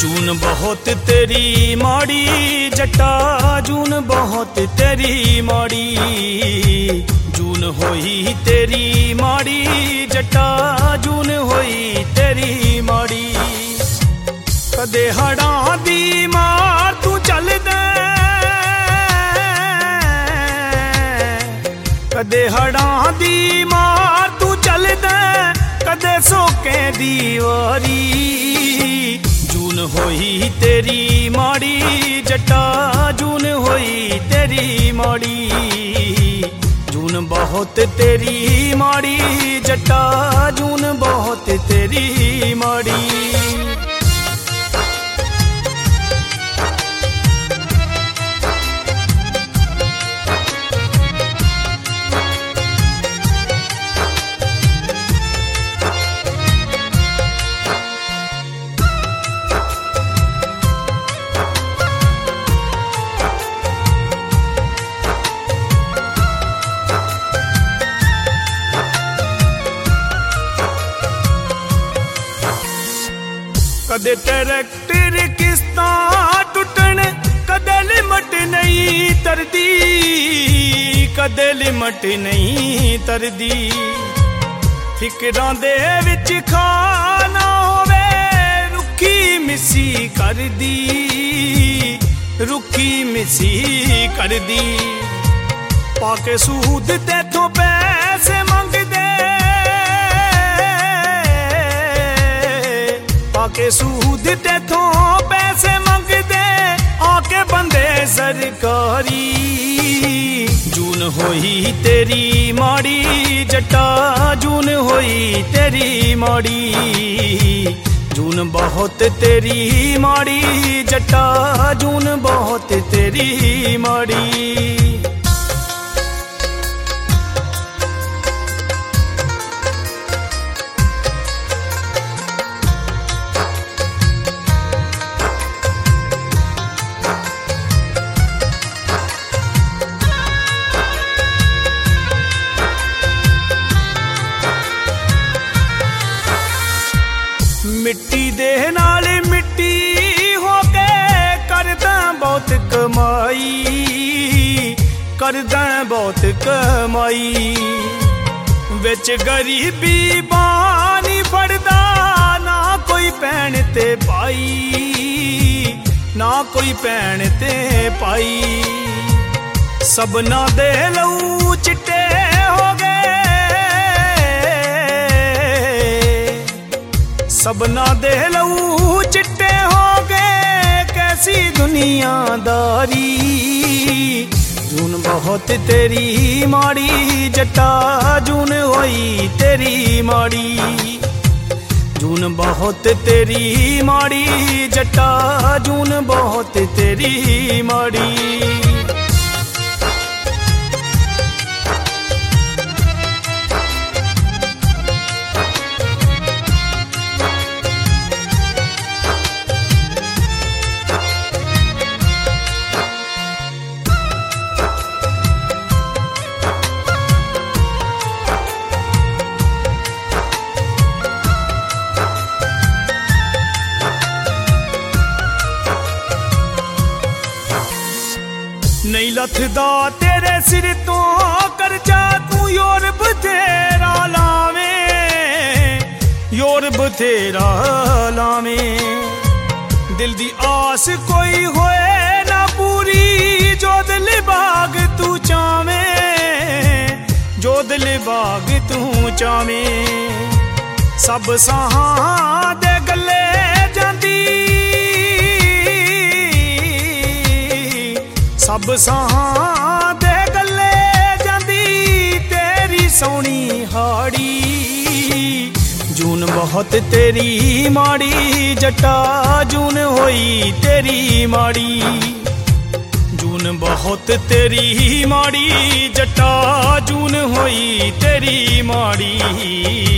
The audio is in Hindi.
जून बहुत तेरी माड़ी जट्टा, जून बहुत तेरी माड़ी। जून होई तेरी माड़ी जट्टा, जून होई तेरी माड़ी। कदे हड़ां दी मार तू चल दे, कदे हड़ां दी मार तू चल दे, कदे सोके दी वारी। जून होई तेरी माड़ी जट्टा, जून होई तेरी माड़ी। जून बहुत तेरी माड़ी जट्टा, जून बहुत तेरी माड़ी। कदे ट्रैक्टर किस्तां टुटन, कदे लिमट नहीं तरदी, कदे लिमट नहीं तरदी। फिकरां दे विच खाना होवे, रुखी मिसी कर दी, रुखी मिसी कर दी। पाके सूद तेथों पैसे मंगदे, आके सूद तेथों पैसे मंगदे, आके बंदे सरकारी। जून होई तेरी माड़ी जट्टा, जून होई तेरी माड़ी। जून बहुत तेरी माड़ी जट्टा, जून बहुत तेरी माड़ी। मिट्टी दे नाल मिट्टी हो के करदा बहुत कमाई, करदा बहुत कमाई। विच गरीबी बानी फड़दा, ना कोई भैन ते पाई, ना कोई भैन ते पाई। सबना दे लहू चिट्टे हो गए, सबना दे लहू चिट्टे हो गए, कैसी दुनियादारी। जून बहुत तेरी माड़ी जट्टा, जून होई तेरी माड़ी। जून बहुत तेरी माड़ी जट्टा, जून बहुत तेरी माड़ी। नहीं लथदा तेरे सिर तो करजा, तू योर बथेरा लावे, योर बथेरा लावे। दिल दी आस कोई होए ना पूरी, जो दिल बाग तू चावे, जो दिल बाग तू चावे। सब साहां दे गले जांदी, सब साहां दे गले जांदी, तेरी सोहनी हाड़ी। जून बहुत तेरी माड़ी जट्टा, जून होई तेरी माड़ी। जून बहुत तेरी माड़ी जट्टा, जून होई तेरी माड़ी।